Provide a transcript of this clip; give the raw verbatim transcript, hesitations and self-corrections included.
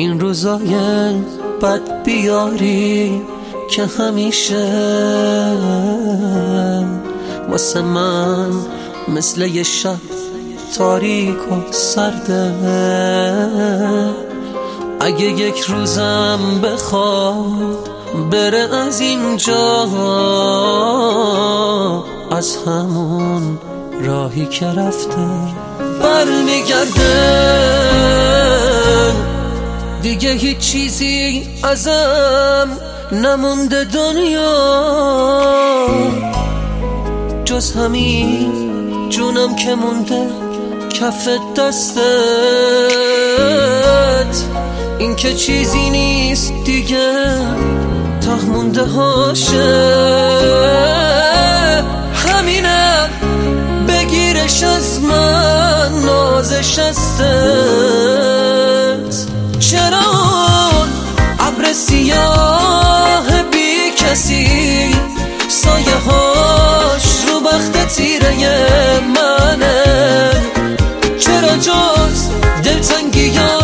این روزای بد بیاری که همیشه واسه من مثل یه شب تاریک و سرده. اگه یک روزم بخواد بره از اینجا، از همون راهی که رفته برمیگرده. دیگه هیچ چیزی ازم نمونده دنیا جز همین جونم که مونده کف دستت. این که چیزی نیست دیگه ته مونده هاشه. همینم بگیرش از من نازش هستت. چرا ابر سیاه بی کسی سایه هاش رو بخت تیره منه؟ چرا جز دلتنگی ها